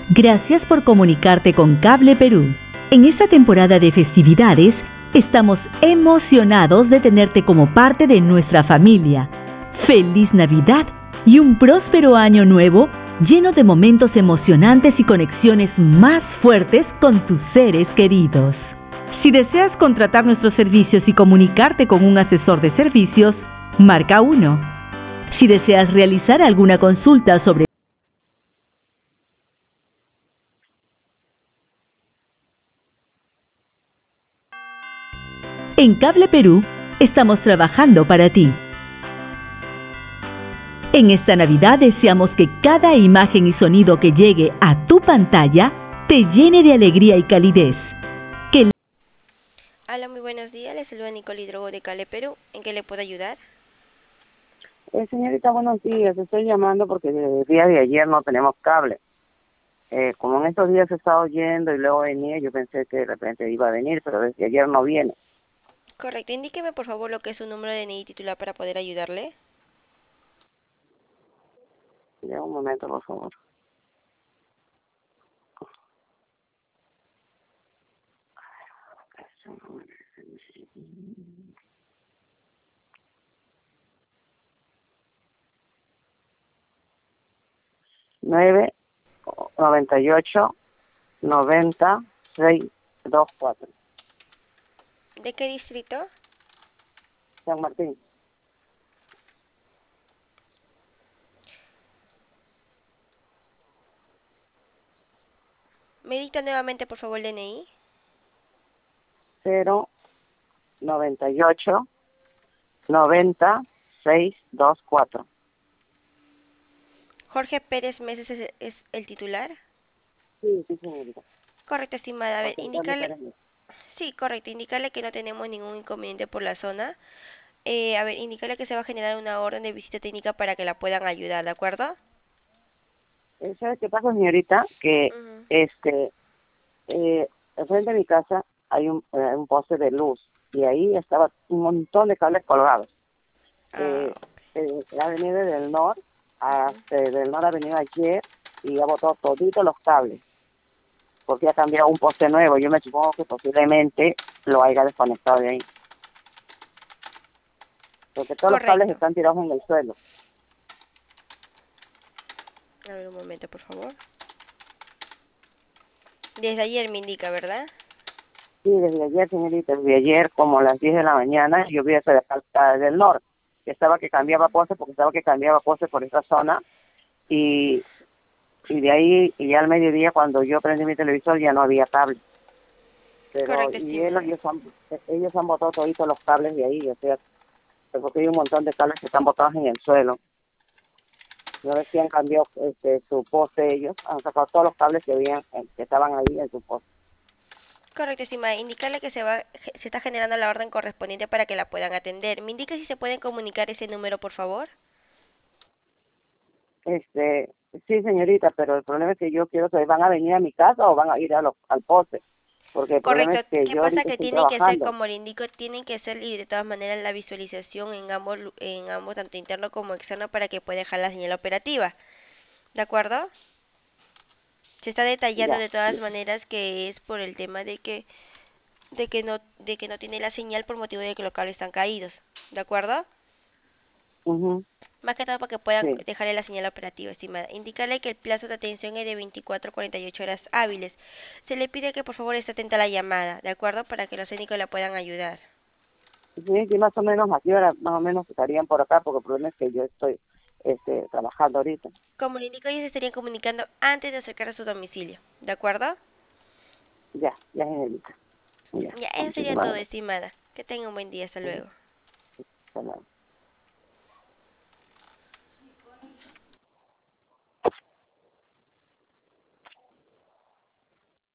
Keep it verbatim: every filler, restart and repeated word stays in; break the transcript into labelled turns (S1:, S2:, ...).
S1: Gracias por comunicarte con Cable Perú. En esta temporada de festividades, estamos emocionados de tenerte como parte de nuestra familia. ¡Feliz Navidad y un próspero año nuevo lleno de momentos emocionantes y conexiones más fuertes con tus seres queridos! Si deseas contratar nuestros servicios y comunicarte con un asesor de servicios, marca uno. Si deseas realizar alguna consulta sobre En Cable Perú, estamos trabajando para ti. En esta Navidad deseamos que cada imagen y sonido que llegue a tu pantalla te llene de alegría y calidez. Que
S2: Hola, muy buenos días. Les saluda Nicole Hidrogo de Cable Perú. ¿En qué le puedo ayudar?
S3: Eh, señorita, buenos días. Estoy llamando porque el día de ayer no tenemos cable. Eh, como en estos días he estado yendo y luego venía, yo pensé que de repente iba a venir, pero desde ayer no viene.
S2: Correcto. Indíqueme, por favor, lo que es su número de D N I titular para poder ayudarle.
S3: Ya un momento, por favor. Nueve noventa y ocho noventa seis dos cuatro.
S2: ¿De qué distrito?
S3: San Martín.
S2: Me dicta nuevamente, por favor, el D N I.
S3: Cero noventa y ocho noventa seis dos cuatro.
S2: Jorge Pérez Meses es, es el titular.
S3: Sí, sí, señorita.
S2: Correcto, estimada. A ver,
S3: José Antonio
S2: indicarle...
S3: Pérez Mesa.
S2: Sí, correcto. Indicarle que no tenemos ningún inconveniente por la zona. Eh, a ver, indicarle que se va a generar una orden de visita técnica para que la puedan ayudar, ¿de acuerdo?
S3: Eh, ¿Sabe qué pasa, señorita? Que
S2: Ujú.
S3: este eh, enfrente de mi casa hay un, eh, un poste de luz y ahí estaba un montón de cables colgados.
S2: Ah,
S3: Eh, eh, la avenida del Nor,
S2: ujú.
S3: hasta del Nor ha venido ayer y ha botado toditos los cables, porque ha cambiado un poste nuevo. Yo me supongo que posiblemente lo haya desconectado de ahí, porque todos los cables
S2: Correcto.
S3: están tirados en el suelo.
S2: A ver, un momento, por favor. Desde ayer me indica, ¿verdad?
S3: Sí, desde ayer, señorita, desde ayer, como a las diez de la mañana, yo vi esa de falta del Nor, que estaba que cambiaba poste, porque estaba que cambiaba poste por esa zona, y y de ahí, y ya al mediodía cuando yo prendí mi televisor ya no había cable, pero
S2: Correcto,
S3: y él,
S2: estimada.
S3: ellos han ellos han botado toditos los cables de ahí, o sea, porque hay un montón de cables que están botados en el suelo. No ves que han cambiado este su poste, ellos han sacado todos los cables que habían eh, que estaban ahí en su poste.
S2: Correcto, estimada. Indicarle que se va, se está generando la orden correspondiente para que la puedan atender. ¿Me indica si se pueden comunicar ese número, por favor?
S3: Este, sí, señorita, pero el problema es que yo quiero saber, ¿van a venir a mi casa o van a ir a los, al poste? Porque el problema
S2: Correcto.
S3: es que
S2: ¿Qué
S3: yo
S2: pasa?
S3: ahorita
S2: Que
S3: estoy
S2: tienen que ser,
S3: trabajando.
S2: como le indico, tienen que ser y de todas maneras la visualización en ambos, lu- en ambos, tanto interno como externo, para que pueda dejar la señal operativa. ¿De acuerdo? Se está detallando
S3: Ya,
S2: de todas
S3: ya.
S2: maneras que es por el tema de que, de que no, de que no tiene la señal por motivo de que los cables están caídos. ¿De acuerdo?
S3: Ujú,
S2: Más que todo para que puedan
S3: sí.
S2: dejarle la señal operativa, estimada. Indicarle que el plazo de atención es de veinticuatro a cuarenta y ocho horas hábiles. Se le pide que por favor esté atenta a la llamada, ¿de acuerdo? Para que los técnicos la puedan ayudar.
S3: Sí, sí, más o menos, ¿a qué hora más o menos estarían por acá? Porque el problema es que yo estoy este, trabajando ahorita.
S2: Como le indico, ellos se estarían comunicando antes de acercar a su domicilio, ¿de acuerdo?
S3: Ya, ya, señorita. Ya,
S2: Ya, eso sería
S3: muchísimas
S2: todo,
S3: gracias.
S2: estimada. Que tenga un buen día, hasta
S3: Ujú,
S2: luego.
S3: hasta luego.